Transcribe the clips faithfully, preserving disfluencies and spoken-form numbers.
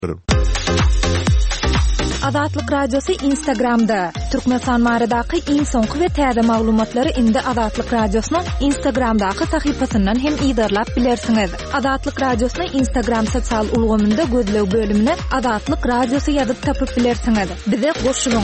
Azatlyk Radiosu Instagramda. Türkmenistan maradaky iň soňky we täze maglumatlary indi Azatlyk Radiosynyň Instagramdaky sahypasyndan hem ýydarlap bilersiňiz. Azatlyk Radiosynyň Instagram sosial ulgamynda gözlew bölümine Azatlyk Radiosu ýazyp tapyp bilersiňiz. Bize goşulyň.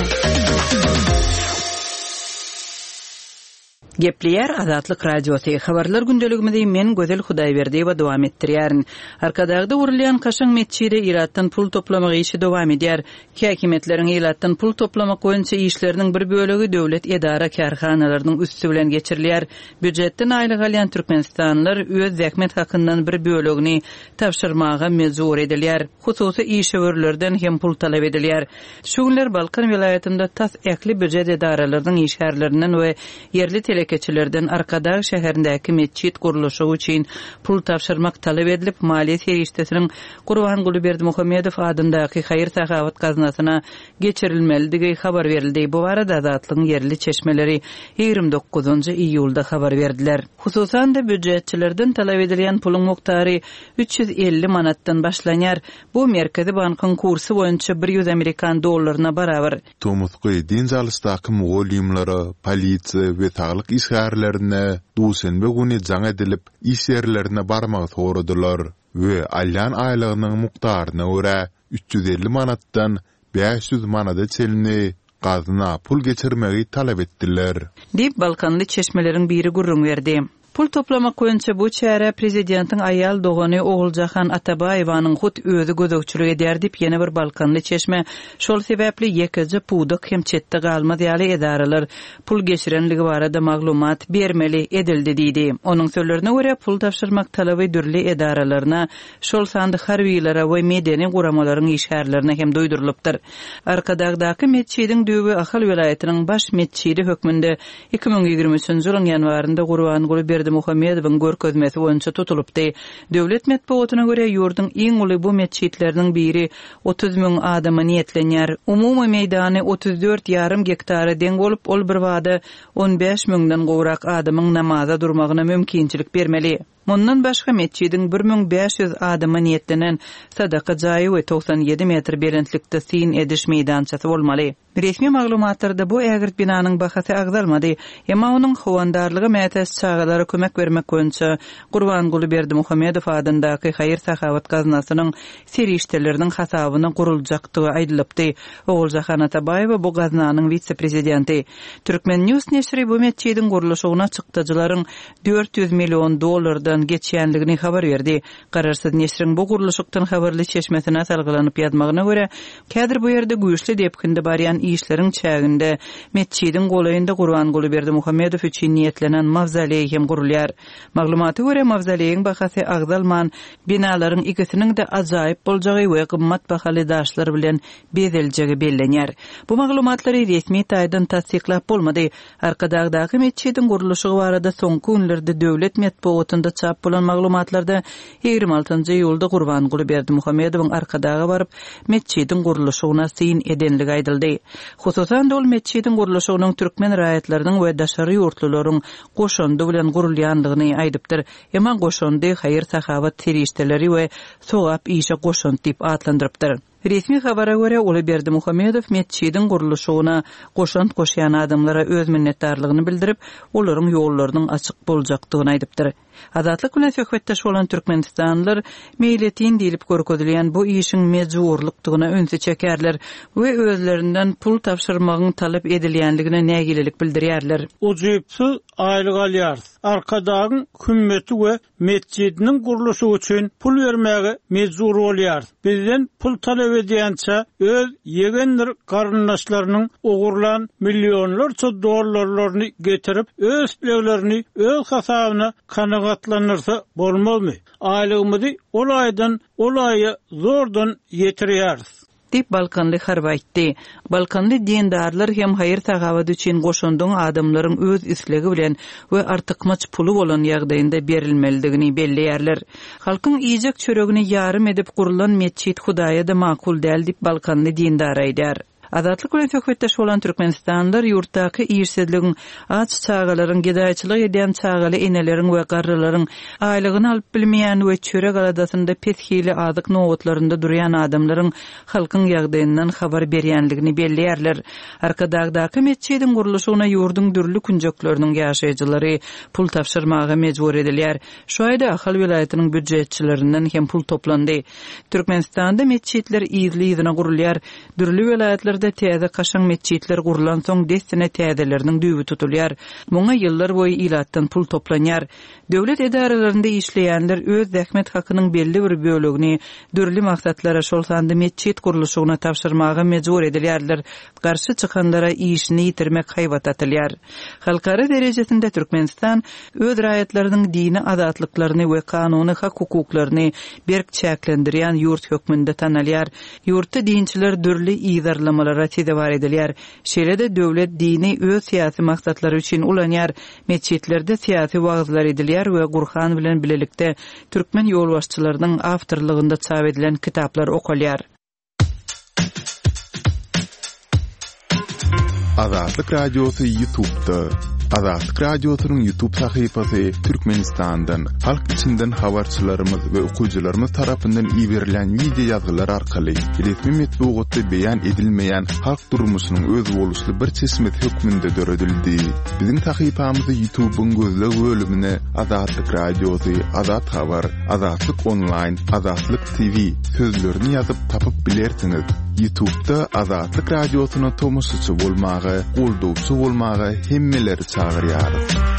Gepleyer Azatlyk Radiosu habarlar gündeligimizde men Gözel Hudaýberdi we dowam etdirýärin. Arkadagda urulýan Kaşaň mesçidi Iratdan pul toplamagy işi dowam edýär. Häkimetleriň Iratdan pul toplamak boýunça işleriniň bir bölegi döwlet edara karhanalarynyň üstü bilen geçirilýär. Büdjetden aýlyk alýan türkmenistanlylar öz zähmet hakyndan bir bölegini tapşyrmaga mejbur edilýär. Hususy işgörlerden hem pul talap edilýär. Şuňlar Balkan vilayatynda tas ekli büdjet edaralarynyň işgärlerinden we yerli telekeçilerden Arkadag şäherindäki mesçit guruluşy üçin pul tapşyrmak talap edilip maliýet serişdesiniň Gurbanguli Berdimuhammedow adyndaky haýyr sahawat gaznasyna geçirilmeligi habar berildi. Bu barada Azatlygyň yerli çeşmeleri ýygrimi dokuzunçy iýulda habar berdiler. Hususan da büdjetçilerden talap edilen pulun muktary üç yüz elli manatdan başlanýar. Bu Merkezi Bankyň kursy boýunça bir yüz Amerikan dollaryna barabar. Tomusky dinjalysdaky mugallimlary, polisiýa we sağlyk işgärlerine duýsenbe güni jaň edilip iş ýerlerine barmagy soradylar we alýan aýlygynyň mukdaryna görä üç yüz elli manatdan beş yüz manata çelini gazna pul geçirmegi talap etdiler. Dip Balkanly çeşmeleriň biri gurrun berdi. Pul toplamak boýunça bu çäre prezidentiň aýal dogany Oguljahan Atabaýewanyň hut özü gözegçilik edýär dip ýene bir Balkanly çeşme şol sebäpli ýekiji pudak hem çetde galmaz ýaly edaralar pul geçirenligi barada maglumat bermeli edildi diýdi. Onuň sözlerine görä pul tapşyrmak talaby dürli edaralaryna şol sandy harbiýlere we medeni guramalaryň işgärlerine hem doýdurylypdyr. Arkadagdaky mesçidiň düýbi Ahal vilayatynyň baş mesçidi hökmünde iki bin ýigirme üçinçi ýylyň ýanwarynda Gurbanguli Muhammedowyň görkezmesi boýunça tutulupdy. Döwlet medeniýetyne görä ýurdun iň uly bu mesçitleriň biri otuz müň adamy niýetlenýär. Umumy meýdany otuz dört ýarym hektara deň bolup, ol bir wada on beş müňden gowrak adamyň namaza durmagyna mümkinçilik bermeli. Mundan başga mesçidiň bir bin beş yüz adamy niýetlenen sadaka jaýy we doksan ýedi metr berentlikde sin ediş meýdançasy bolmaly. Resmi maglumatlarda bu ägirt binanyň bahasy agzalmady. Emma onuň howandarlygy mätäs çagalary kömek bermek boýunça Gurbanguli Berdimuhammedow adyndaky haýyr sahawat gaznasynyň serişdeleriniň hasabyna guruljakdygy aýdylypdy. Oguljahan Atabaýew bu gaznanyň vitse-prezidenti. Türkmen News neşri bu mesçidiň guruluşyna çykdyjylaryň dört yüz million dollardan geçýänligini habar berdi. Gararsyz neşriň bu guruluşykdan habarly çeşmesine salgylanyp ýazmagyna görä, kädir bu ýerde güýçli depkinde barýan işleriň çäginde mesçidiň golayynda Gurbanguli Berdimuhammedow üçin niýetlenen mavzoley hem gurulýar. Maglumaty görä mavzoleýiň bahasy agzalman binalaryň ikisiniň de ajaýyp boljagy we gymmat bahaly daşlar bilen bezeljegi bellenýär. Bu maglumatlary resmi taýdan tasdiklap bolmady. Arkadagdaky mesçidiň guruluşy barada soňky günlerde döwlet medeniýetinde çap bolan maglumatlarda ýygrimi altynçy ýylda Gurbanguli Berdimuhammedowyň arkadaga baryp mesçidiň guruluşyna sin edenligi aýdyldy. Hususan ol mesçidiň guruluşynyň türkmen raýatlarynyň we daşary ýurtlularyň goşondy bilen gurulýanlygyny aýdypdyr. Emma goşondy haýyr sahawat serişdeleri we sowap işe goşon dip atlandyrypdyr. Resmi habara görä Ulu Berdimuhammedow mesçidiň guruluşyna goşont goşýan adamlara öz minnetdarlygyny bildirip, olaryň ýollarynyň açyk boljakdygyny aýdypdyr. Azatlyk bilen söhbetdeş bolan türkmenistanlylar meýletin diýilip görkezilýän bu işiň mejburlykdygyna öňse çekerler we özlerinden pul tapşyrmagyň talap edilýänligine nägilelik bildirýärler. Ujypsy aýlyk alýar. Arkadagyň kümmeti we mescidiniň guruluşy üçin pul bermäge mejbur bolýar. Bizden pul talap edýänçe öz ýegenler garyndaşlarynyň ogurlan millionlarça dollarlaryny getirip öz evlerini öz hasabyna kanagatlanyrsa bolmalymy? Aýlygymyzy ol aýdan ol aýa zordan ýetirýäris. Dip Balkanly harba aýtdy. Balkanly dindarlar hem haýyr tagawat üçin goşondyň adamlaryň öz islegi bilen we artykmaç pulu bolan ýagdaýynda berilmeligini belleýärler. Halkyň iýjek çöregini ýarym edip gurulan mesçit Hudaýa da makul däl dip Balkanly dindar aýdýar. Azatlyk bilen söhbetdeş bolan Türkmenistanlar ýurtdaky iýersizligiň, aç çağalaryň, gedaýçylyk edýän çağaly eneleriň we garrylaryň aýlygyny alyp bilmeýän we çörek aladasynda pethili azyk nowatlarynda durýan adamlaryň halkyň ýagdaýyndan habar berýänligini belliýärler. Arkadagdaky meçidiň guruluşyna ýurdun dürli künjekleriniň ýaşaýjylary pul tapşyrmaga mejbur edilýär. Şu aýda Ahal vilayatynyň büdjetçilerinden hem pul toplandy. Türkmenistanda meçitler ýyly-ýylyna gurulýar. Dürli vilayatlarda täze kaşaň meçitler gurulan soň destine täzeleriniň düýbi tutulýar. Muňa ýyllar boýy ilatdan pul toplanýar. Döwlet edaralarynda işleýänler öz zähmet hakynyň belli bir bölegini dürli maksatlara şol sandy meçit guruluşyna tapşyrmaga mejbur edilýärler. Garşy çykanlara işini ýitirmek haýbat atylýar. Halkara derejesinde Türkmenistan öz raýatlarynyň dini azatlyklaryny we kanuny hak hukuklaryny berk çäklendirýän ýurt hökmünde tanalýar. Ýurtda dinçiler dürli ýyzarlamalara tedewar edilýär. Şeýle-de döwlet dini öz syýasy maksatlary üçin ulanýar. Meçitlerde syýasy wagzlar edilýär we Gurhan bilen bilelikde türkmen ýolbaşçylarynyň awtorlygynda çap edilen kitaplar okulýar. Azatlyk Radiosu YouTube'da. Azatlyk Radiosu'nun YouTube sahypasy Türkmenistandan, halk içinden habarçylarymyz we okuwçylarymyz tarapyndan iýerilen video ýazgylar arkaly resmi metbuatda beýan edilmeýän halk durmuşynyň öz boluşly bir çeşmet hökmünde döredildi. Biziň sahypamyzy YouTube'un gözleg bölümine Azatlyk Radiosu, Azat Habar, Azatlyk Online, Azatlyk T V sözlerini ýazyp tapyp bilersiňiz. YouTube'da Azatlyk Radiosu'na tomoşçy bolmagy, goldowçy bolmagy hemmeleri çağırýar.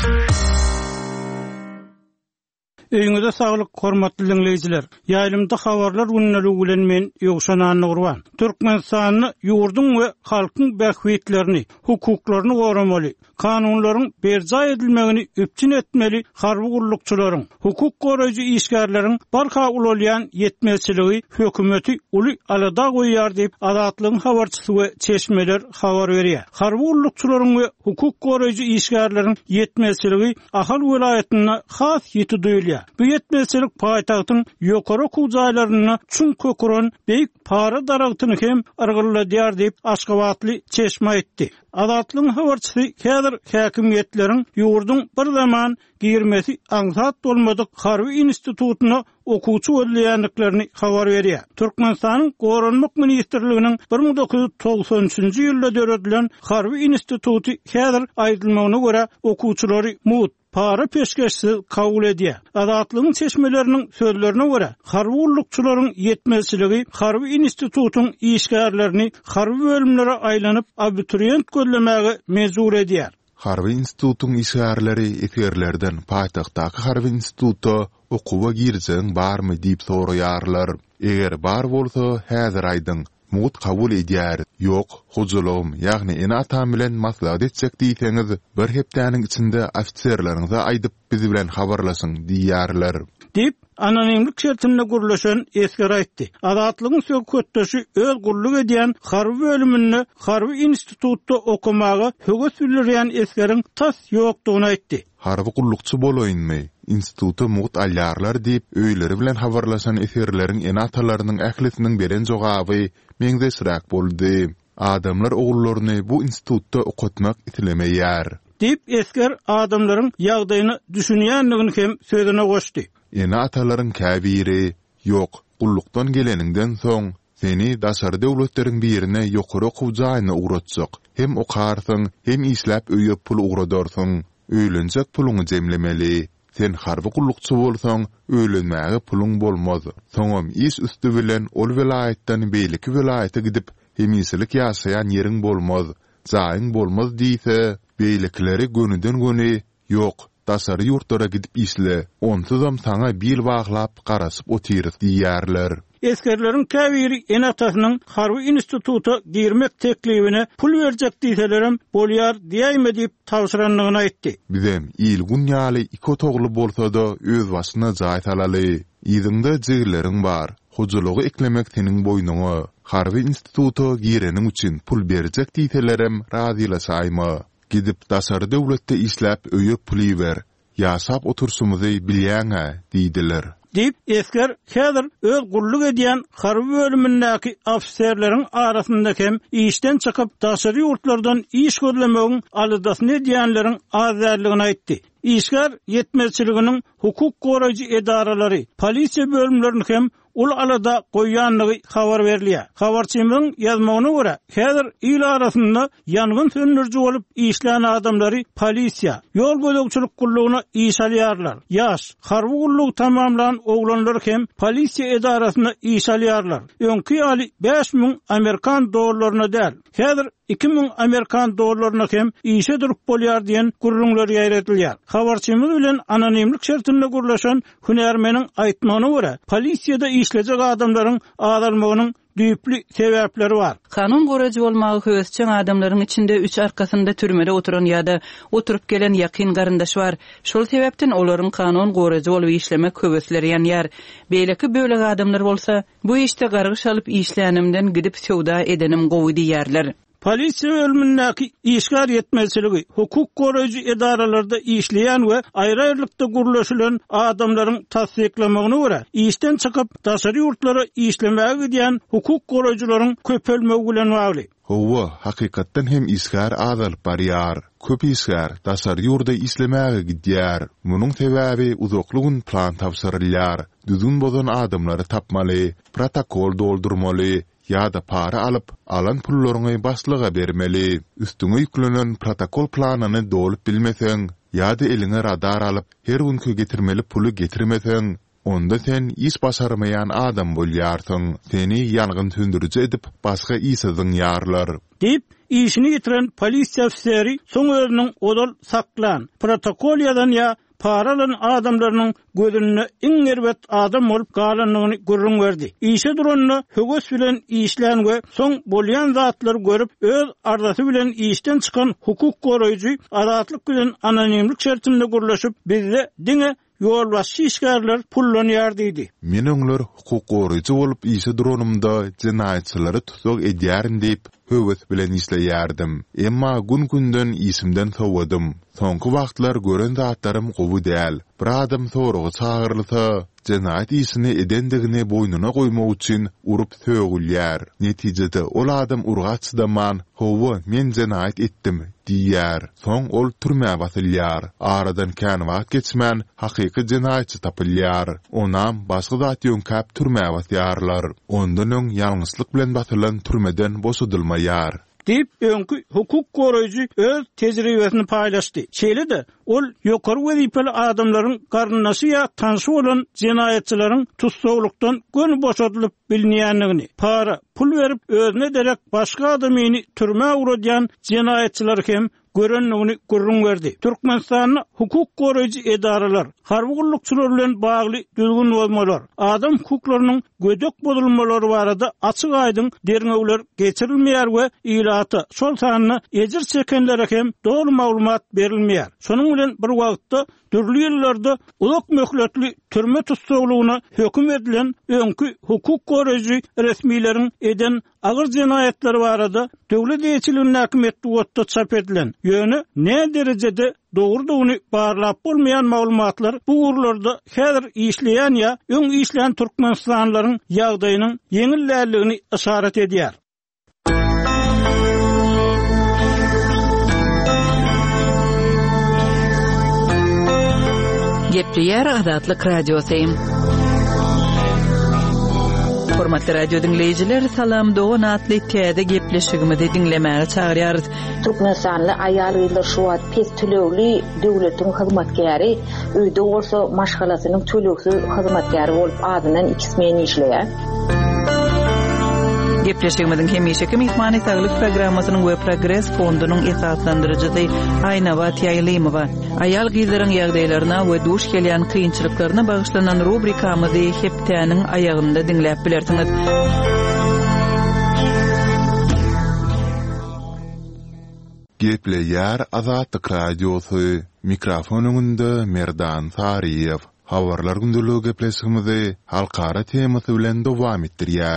Öýüňize saglyk, hormatly dinleýijiler. Ýaýlymda habarlar günnäli bilen men ýogşanany gurban. Türkmenistanyny ýurdun we halkyň bähwetlerini, hukuklaryny goramaly, kanunlaryň berja edilmegini öpçün etmeli, harby gullukçylaryň, hukuk goraýjy işgärleriň barha ulalýan ýetmezçiligi hökümeti uly alada goýýar diýip Azatlygyň habarçysy we çeşmeler habar berýär. Harby gullukçylaryň we hukuk goraýjy işgärleriň ýetmezçiligi Ahal vilayatyna has ýeti duýulýar. Bu ýetmezçilik paýtagtyň ýokary kujaýlaryna çün köküren beýik para daragtyny hem argyladýar diýip Aşgabatly çeşme etdi. Azatlygyň habarçysy häzir häkimiýetleriň ýurdun bir zaman girmesi aňsat bolmadyk harby institututyna okuwçy bolýanlyklaryny habar berýär. Türkmenistanyň Goranlyk ministrliginiň bir ming dokuz ýüz togsan üçinji ýylda döredilen harby instituty häzir aýdylmagyna görä okuwçylary mut para peşkeşsi kabul edýär. Azatlygyň çeşmeleriniň sözlerine görä, harby gullukçylaryň ýetmezçiligi harby institututyň işgärlerini harby bölümlere aýlanyp abituriyent gözlemäge mejbur edýär. Harby institututyň işgärleri eterlerden paýtagtdaky harby institutda okuwa girjeň barmy diýip soraýarlar. Eger bar bolsa, häzir aýdyň mut kabul edýär. Ýok, hojulum, ýagny ene atam bilen maslahat etjek diýseňiz, bir hepdäniň içinde ofitserleriňize aýdyp bizi bilen habarlasyň diýýärler. Dip anonimlik şertinde guruluşan esker aýtdy. Azatlygyň söhbetdeşi öz gulluk edýän harby bölümini harby institutda okumaga höwes bildirýän eskeriň tas ýokdugyny aýtdy. Harby gullukçy bolaýynmy? Institutu mut alýarlar diýip öýleri bilen habarlaşan eserleriň ene atalarynyň ählisiniň beren jogaby meňde sırak boldy. Adamlar ogullaryny bu institutda okutmak itilemeýär. Dip esker adamlaryň ýagdaýyny düşünýänligini hem sözüne goşdy. Ene atalaryň käbiri ýok, gullukdan geleninden soň seni daşary döwletleriň birine ýokary okuwjaýyna uğratjak. Hem okarsyň, hem isläp öýüp pul uğradarsyň. Öýlenjek puluny jemlemeli. Sen harby gullukçy bolsaň, öýlenmäge puluň bolmaz. Soňam iş üstü bilen ol vilayatdan beýleki vilayata gidip hemislik ýaşaýan ýeriň bolmaz. Jaýyň bolmaz diýse, beýlekleri gönüden göni ýok. Daşary ýurtlara gidip isle. Onsuzam saňa bil baglap garaşyp otyryp diýýärler. Eskerlerin käbiri enatasynyň harby instituta girmek teklibine pul berjek diýselerim bolýar diýme diýip tawşyranlygyny aýtdy. Bizem il gunýaly iki togly bolsa-da öz başyna jaý talaly. Ýygyňda jigirleriň bar. Hojulugy eklemek seniň boýnuňa. Harby instituta gireniň üçin pul berjek diýselerim razylaşaýma. Gidip daşary döwletde işläp öýüp pul ber. Ýaşap otursumuzy bilýäňä diýdiler. Dip esker häzir öz gulluk edýän harby bölümindäki ofserleriň arasynda hem işden çykyp daşary ýurtlardan iş gözlemegiň aldasyny edýänleriň azarlygyny aýtdy. İşgär yetmezçiliginiň hukuk goraýjy edaralary, polisiýa bölümlerini hem ul alada goýanlygy habar berilýär. Habarçymyň ýazmagyna görä, häzir il arasynda ýangyn söndürjü bolup işlän adamlary polisiýa, ýol gözegçilik gullugyna iş alýarlar. Ýaş, harby gulluk tamamlan oglanlar hem polisiýa edarasyna iş alýarlar. Öňkü ýaly beş miň Amerikan dollaryna däl. Häzir iki miň Amerikan dollaryna hem işe durup bolýar diýen gurrunlar ýaýratilýär. Habarçymyz bilen anonimlik şertinde gurlaşan hünärmeniň aýtmagyna görä, polisiýada işlejek adamlaryň azalmagynyň düýpli sebäpleri bar. Kanun goraýjy bolmagy höwesçen adamlaryň içinde üç arkasynda türmede oturan ýa-da oturup gelen ýakyn garyndaş bar. Şol sebäpden olaryň kanun goraýjy bolup işlemek höwesleri ýanýar. Beýleki böleg adamlar bolsa, bu işte gargyş alyp işlänimden gidip söwda edenim gowy diýerler. Polisiýa bölümindäki işgär yetmezçiligi, hukuk goraýjy edaralarda işleýän we aýry-aýrylykda gurlaşylan adamlaryň tasdiklamagyna görä, işden çykyp daşary ýurtlara işlemäge gidýän hukuk goraýjylaryň köpelmegi bilen bagly. Howa hakykatdan hem işgär azalyp barýar. Köp işgär daşary ýurda işlemäge gidýär. Munyň sebäbi uzaklygyň plan tapşyrylýar. Düzgün bolan adamlary tapmaly, protokol doldurmaly, ya da para alıp alan pullaryny başlyga bermeli. Üstüňe ýüklenen protokol planyny dolup bilmeseň, ya da eline radar alıp her günkü getirmeli pulu getirmeseň, onda sen iş başarmayan adam bolýarsyň. Seni ýangyn söndürjü edip başga işsiziň ýarlar. Dip işini ýitiren polisiýa ofiseri soň özüniň odal saklan, protokol ýazan ýa paralan adamlarynyň gözüne iň erbet adam bolup galanlygyny görüň berdi. İşe duranny höwes bilen işlän we soň bolýan zatlary görüp öz ardasy bilen işden çykan hukuk goraýjy azatlyk bilen anonimlik şertinde gurlaşyp bizde diňe ýol başy işgärler pullanýar diýdi. Men öňler hukuk goraýjy bolup işe duranymda jinaýatçylary tutsak edýärin diýip höwes bilen işleýärdim. Emma gün-günden isimden sowdum. Soňky wagtlar gören zatlarym gowy däl. Bir adam soragy çağırylsa, jinaýat işini edendigini boýnuna goýmak üçin urup sögülýär. Netijede ol adam urgaçdaman, "Howa, men jinaýat etdim" diýär. Soň ol türmäge batylýar. Aradan kän wagt geçmän hakyky jinaýatçy tapylýar. Onam başga zat ýönkäp türmäge batýarlar. Ondan öň ýalňyslyk bilen batylan türmeden boşadylmaýar. Dip öňkü hukuk goraýjy öz tejribesini paýlaşdy. Şeýle-de ol ýokary wezipeli adamlaryň garnasy ýa tanşy bolan jinaýatçylaryň tutsaglykdan gönü boşadylyp bilinýänligini, para, pul berip özüne derek başga adamyny türmäge uradýan jinaýatçylar hem görenligini görüň berdi. Türkmenistanyň hukuk goraýjy edaralar, harby gullukçylar bilen bagly düzgün bolmalar, adam hukuklarynyň gödek bolulmalary barada açyk aýdyn derňegler geçirilmeýär we ilaty şol sanyny ejir çekenlere hem dogry maglumat berilmeýär. Şonuň bilen bir wagtda türlü ýyllarda ulak möhletli türme tutsaglygyna höküm edilen öňkü hukuk goraýjy resmiýleriň eden agyr jinaýatlary barada döwlet ýetilini häkimetde wotda çap edilen ýöne ne derejede dogrudygyny barlap bolmayan maglumatlar bu urlarda häzir işleýän ýa öň işleýän türkmenistanlaryň ýagdaýynyň ýeňillärligini işaret edýär. Gepleýär Azatlyk radiosi. Hormatly radio dinleyijiler, salam dogan atly täze gepleşigimizi dinlemäge çagyrýarys. Türkmenistanly aýalgylar şu wagt pes tölegli döwletiň hyzmatkäri, öýde bolsa maşgalasynyň tölegsiz hyzmatkäri bolup adyndan ikismen işleýär. Gepleşigimizin hemişeki mehmany saglyk programmasynyň we progress fondunyň esaslandyrjysy Aýnabat Ýaýlymowa. Aýal gyzlaryň ýagdaýlaryna we duş gelýän kynçylyklaryna bagyşlanan rubrikamyzy hepdäniň aýagynda dinläp bilersiňiz. Gepleýär Azatlyk radiosi. Mikrofonunda Merdan Sariýew. Habarlar gündüligi gepleşigimizi halkara temasy bilen dowam etdirýäris.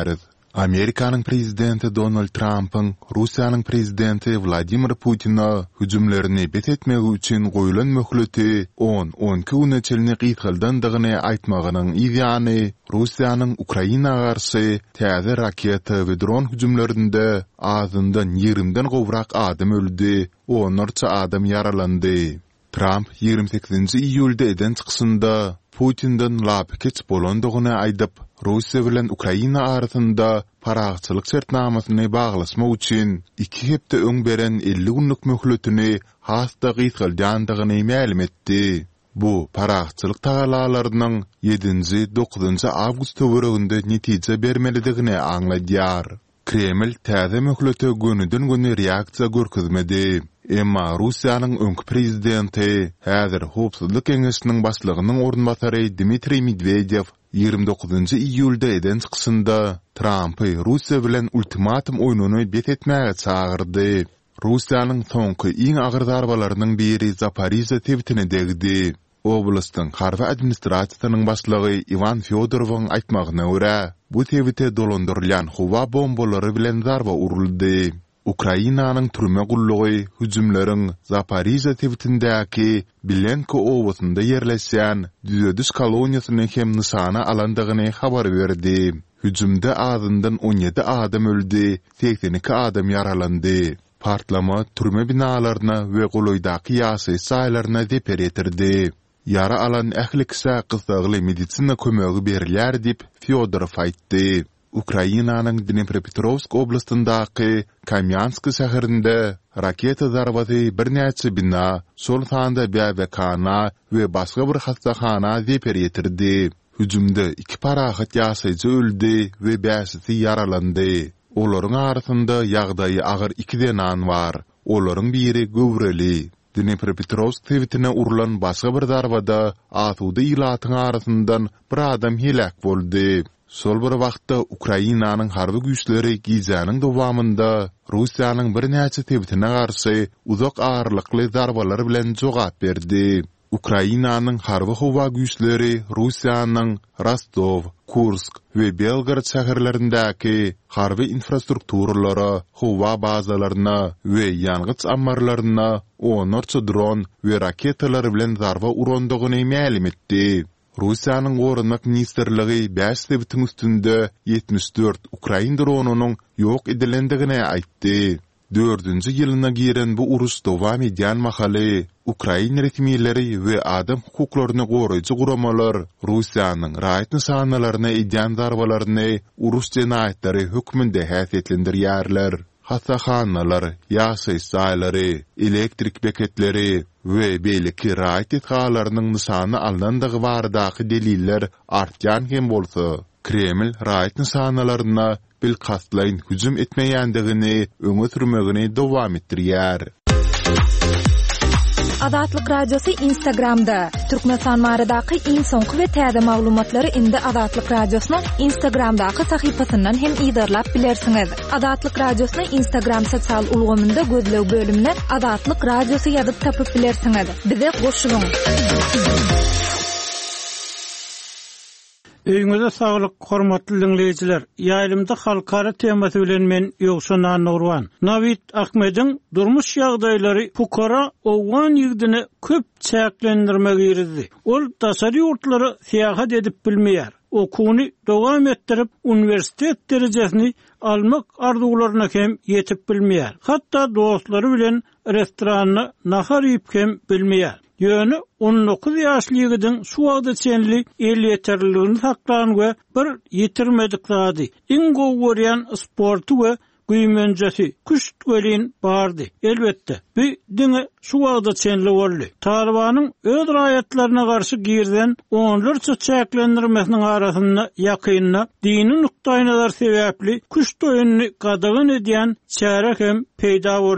Amerikanyň prezidenti Donald Trump'ın Russiýanyň prezidenti Vladimir Putin'a hüjümlerini bet etmegi üçin goýulan möhleti on on iki gün içinde gıýtyldandygyny aýtmagynyň ýany Russiýanyň Ukraina garşy täze raketa we dron hüjümlerinde azyndan ýigrimden gowrak adam öldü, onlarça adam yaralandy. Trump ýigirmi sekizinji iýulda eden çykysynda Putin'den lapkeç bolandygyny aýdyp, Russiýa bilen Ukraina arasynda paragçylyk şertnamasyny baglasmak üçin iki hepde öň beren elli günlük möhletini hasta gıýtyldandygyny ma'lum etdi. Bu paragçylyk tagalalarynyň yedinji dokuzunji awgust töwereginde netije bermelidigini aňladýar. Kreml täze möhlete gönüden göne reaksiýa görkezmedi. Emma Russiýanyň öňkü prezidenti häzir Howpsuzlyk Keňeşiniň başlygynyň ornbasary Dmitri Medvedev ýigirmi dokuzunji iýulda eden çykysynda Trumpy Russiýa bilen ultimatum oýnuny bet etmäge çagyrdy. Russiýanyň soňky iň agyr zarbalarynyň biri Zaporizhia tebitine degdi. Oblastyň harby administrasiýasynyň başlygy Ivan Fyodorowyň aýtmagyna görä, bu tebite dolandyrylýan howa bombalary bilen zarba uruldy. Ukrainanyň türme gullugy hüjümleriň Zaporizhia tebitindäki Bilenko owasynda ýerleşýän düzediş koloniýasyny hem nysana alandygyny habar berdi. Hüjümde azyndan on ýedi adam öldü, seksen iki adam yaralandy. Partlama türme binalaryna we goloýdaky ýasy saýlaryna zeper etirdi. Yara alan ähli kişä gyzagly medisina kömegi berilýär dip Fyodorov aýtdy. Ukrainanyň Dnepropetrovsk oblastyndaky Kamyansk şäherinde raketa zarbasy bir näçe bina, şol sanda bäbekana we başga bir hastahana zeper etirdi. Hüjümde iki parahat ýaşaýjy öldü we bäşisi yaralandy. Olaryň arasynda ýagdaýy agyr iki denan bar. Olaryň biri göwreli. Dnepropetrovsk tebitine urulan başga bir zarbada asuda ilatyň arasyndan bir adam helak boldy. Sol bir wagtda Ukrainanyň harby güýçleri Gizanyň dowamında Russiýanyň bir näçe tebitine garşy uzak ağırlykly zarbalar bilen jogap berdi. Ukrainanyň harby howa güýçleri Russiýanyň Rostov, Kursk we Belgrad şäherlerindäki harby infrastrukturalary, howa bazalaryna we ýangıç ammarlaryna onlarça dron we raketalar bilen zarba urandygyny ma'lum etdi. Russiýanyň Gorunmak ministrligi beş tebitiň üstünde yetmiş dört Ukrain dronunyň ýok edilendigini aýtdy. dördünji ýylyna giren bu urus dowam edýän mahaly Ukrain resmiýetleri we adam hukuklaryny goraýjy guramalar Russiýanyň raýat nysanalarına edýän zarbalaryny urus jenaýetleri hökmünde häsiýetlendirýärler. Hastaxanalar, ýaşaý saýlary, elektrik beketleri we beýleki raýat etgalarynyň nysany alnandygy baradaky deliller artýan hem bolsa, Kreml raýat nysanalarına bil kastlaýyn hüjüm etmeýändigini öňe sürmegini dowam etdirýär. Azatlyk radiosu Instagramda. Türkmenistan maradaky iň soňky we täze maglumatlary indi Azatlyk radiosynyň Instagramdaky sahypasyndan hem ýydarlap bilersiňiz. Azatlyk radiosyny Instagram sosial ulgamynda gözlew bölümine Azatlyk radiosu ýazyp tapyp bilersiňiz. Bize goşulyň. Öňüňize saglyk, hormatly dinleýijiler. Ýaýlymda halkara temasy bilen men Ýogşan Nurwan. Nawid Ahmediň durmuş ýagdaýlary pukara owan ýigdini köp çäklendirmek ýerdi. Ol daşary ýurtlary syýahat edip bilmeýär. Okuny dowam etdirip uniwersitet derejesini almak arzuwlaryna hem ýetip bilmeýär. Hatda dostlary bilen restoranyna nahar ýyp hem bilmeýär. Ýöne on dokuz ýaşlygydyň şu wagtda çenli el ýeterligini saklan we bir ýetirmedik zady. Iň gowurýan sportu we güýmenjesi küçt welin bardy. Elbetde, bu diňe şu wagtda çenli boldy. Talibanyň öz raýatlaryna garşy girden onlarça çäklendirmesiniň arasynda ýakynyna dini nukdaýnalar sebäpli küçt oýuny gadagan edýän çärek hem peýda boldy.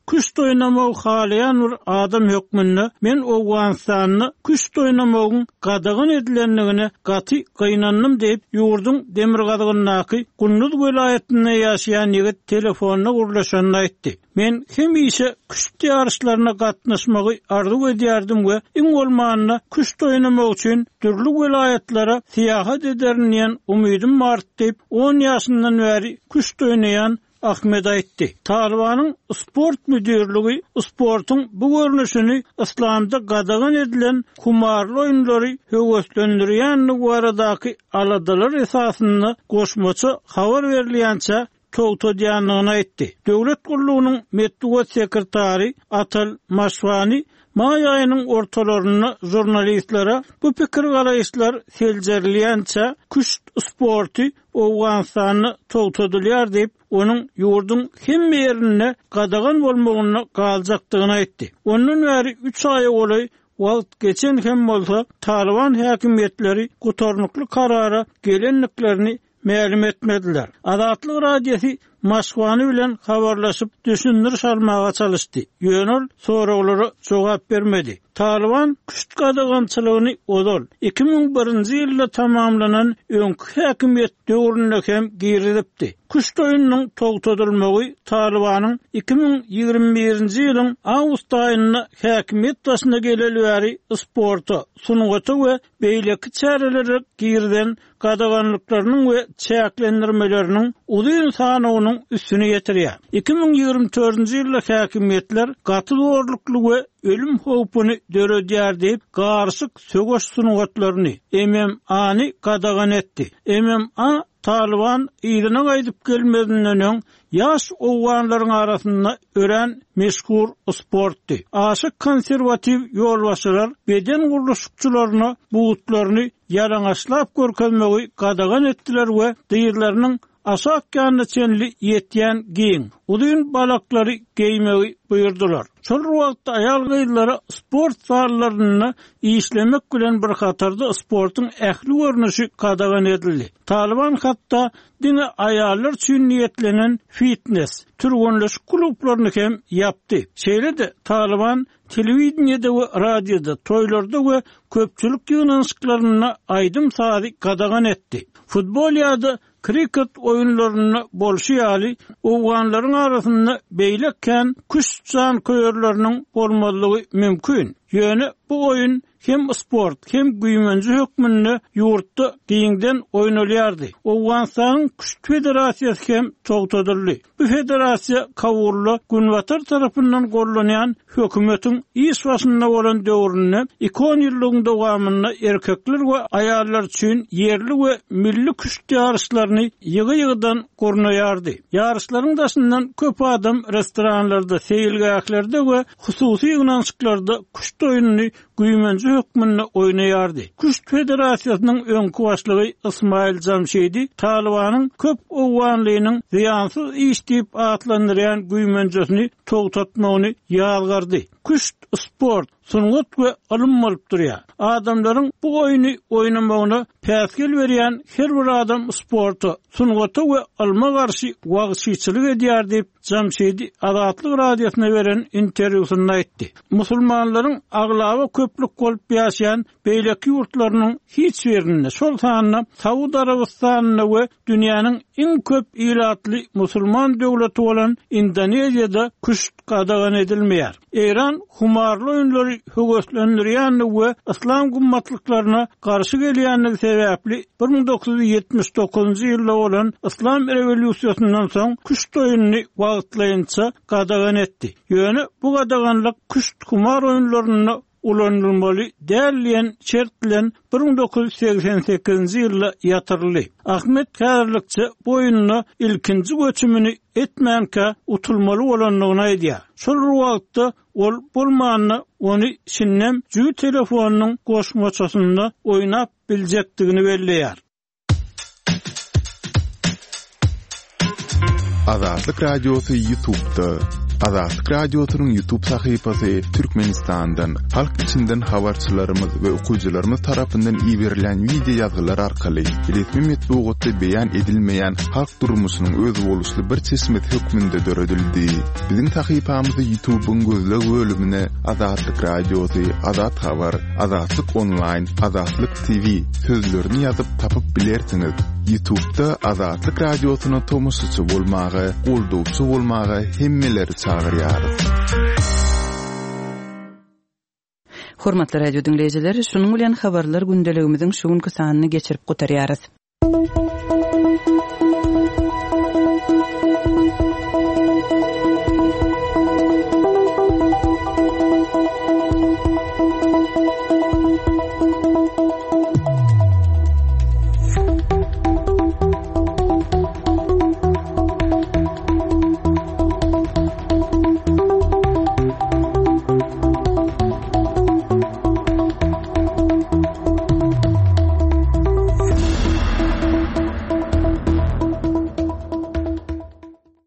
küşt oynamagy halayan bir adam hökmünde men Awganistanyny küşt oynamagyň gadagan edilenligini gaty gynannym diýip ýurdun demir gadagyndaky Gunnuz welaýetinde ýaşaýan ýigit telefonyna gurlaşanyny aýtdy. Men hem ise küşt ýarışlaryna gatnaşmagy arzu edýärdim we iň bolmanyna küşt oynamagy üçin türlü welaýetlere seýahat ederdiň umydym bar diýip on ýaşyndan beri küşt oynayan Ahmet aýtdy. Talibanyň sport müdürligi sportyň bu görnüşini İslamda gadagan edilen kumarly oýunlary höweslendirýänligi baradaky aladalar esasynda goşmaça habar berilýänçe togtadýanlygyny aýtdy. Döwlet gurulunyň medeniýet sekretary Atal Maşwani may aýynyň ortalaryna jurnalistlere bu pikir garaýşlar seljerilýänçe küşt sporty Awganistanyny togtadylýar diýip onuň ýurdun hemme ýerine gadagan bolmagyny galjakdygyny aýtdy. Ondan beri üç ay olay wagt geçen hem bolsa Taliban häkimetleri gutarnykly karara gelenliklerini ma'lum etmediler. Azatlyk radiosi Moskvany bilen habarlaşyp düşündiriş almaga çalışdy. Ýönül soraglary jogap bermedi. Taliban küşt gadagançylygyny odol iki ming birinji ýylda tamamlanan öňkü häkimet döwründe hem giridipdi. Küşt oýunynyň togtadylmagy Talibanyň iki ming ýigirme birinji ýylyň awgust aýynda häkimet başyna geleli bäri sporta, sunugaty we beýleki çäreleri girden gadaganlyklarynyň we çäklendirmeleriniň uzun sanawynyň üstüne ýetirýär. iki ming ýigirme dördünji ýylda häkimetler gaty zorlukly we ölüm howpyny döredýär diýip garşyk sögüş sunugatlaryny M M A'ny gadagan etdi. M M A Taliban ýylyna gaýdyp gelmedinden öň ýaş owganlaryň arasynda ören meşhur sportdy. Aşyk konserwatiw ýolbaşçylar beden guruluşçylaryna buğutlaryny ýaraňaçlap görkezmegi gadagan etdiler we diýerläriniň asak ýanyna çenli ýetýän giň, uzun balaklary geýmegi buyurdular. Şol wagtda aýal gyzlary sport zalaryny işlemek bilen bir hatarda sportyň ähli görnüşi gadagan edildi. Taliban hatda dine aýallar üçin niýetlenen fitness, türgünleş klublaryny hem ýapdy. Şeýle-de Taliban telewiziýada we radioda, toýlarda we köpçülik ýygnaşyklaryna aýdym sady gadagan etdi. Futbol ýa-da kriket oyunlaryny bolşy ýaly owganlaryň arasynda beýlekken küşt jan köýerleriniň bolmalygy mümkin. Ýöne bu oyun hem sport hem güýmenji hökmünde ýurtda diňden oýnalýardy. Awganistanyň küşt federasiýasy hem togtadyldy. Bu federasiýa kawurly Günwatar tarapyndan gollanýan hökümetiň iş başynda bolan döwründe iki ýyllygyň dowamynda erkekler we aýallar üçin yerli we milli küşt ýarışlaryny ýygy-ýygydan gornaýardy. Ýarışlaryň daşyndan köp adam restoranlarda, seýilgählerde we hususy ýygnaşyklarda küşt oýunyny güýmenji hökmünde oýnaýardy. Küşt federasiýasynyň öňkü başlygy Ismail Jamşidi Talibanyň köp owganlygynyň ziýansyz iş diýip atlandyrýan güýmenjesini togtatmagyny ýalgardy. Küşt sport, sunugat we alym bolup durýar. Adamlaryň bu oýuny oýnamagyna päsgel berýän her bir adam sportu, sunugata we alma garşy wagtçylyk edýär diýip Jamşidi Azatlyk radiosyna beren interwýusynda aýtdy. Musulmanlaryň aglaby köplük bolup ýaşaýan beýleki ýurtlarynyň hiç birinde şol sanyna Saud Arabistanyna we dünýäniň iň köp ýylatly musulman döwleti bolan Indoneziýada küşt gadagan edilmeýär. Eran humarly oýunlary höweslendirýän we islam gummatlyklaryna garşy gelýänligi sebäpli bir ming dokuz yüz ýetmiş dokuzunji ýylda bolan islam rewolýusiýasyndan soň küşt oýunyny wagtlaýynça gadagan etdi. Ýöne bu gadaganlyk küşt kumar oýunlaryny ulanılmaly däliýän şert bilen bir ming dokuz yüz seksen sekizinji ýylda ýatyrly. Ahmet Kärlikçi bu oýunyny ilkinji göçümini etmänkä utulmaly bolanlygyny aýdýar. Şol wagtda ol bolmanyny ony şinnem jüý telefonynyň goşmaçasynda oýnap biljekdigini belleýär. Azatlyk radiosu YouTube'da Azatlyk radiosynyň YouTube sahypasy Türkmenistandan, halk içinden habarçylarymyz we okuwçylarymyz tarapyndan ýiberilen video ýazgylar arkaly resmi metbuatda beýan edilmeýän halk durmuşynyň öz boluşly bir çeşmet hökmünde döredildi. Biziň sahypamyzda YouTube'un gözleg bölümine Azatlyk radiosy, Azat habar, Azatlyk online, Azatlyk T V sözlerini ýazyp tapyp bilersiňiz. YouTube'da Azatlyk radiosyna tomusçy bolmagy, goldawçy bolmagy hemmeleri çağırýar. Hormatly radio dinleyijileri, şunuň bilen habarlar gündeligimiziň şu günkü sanyny geçirip gotarýarys.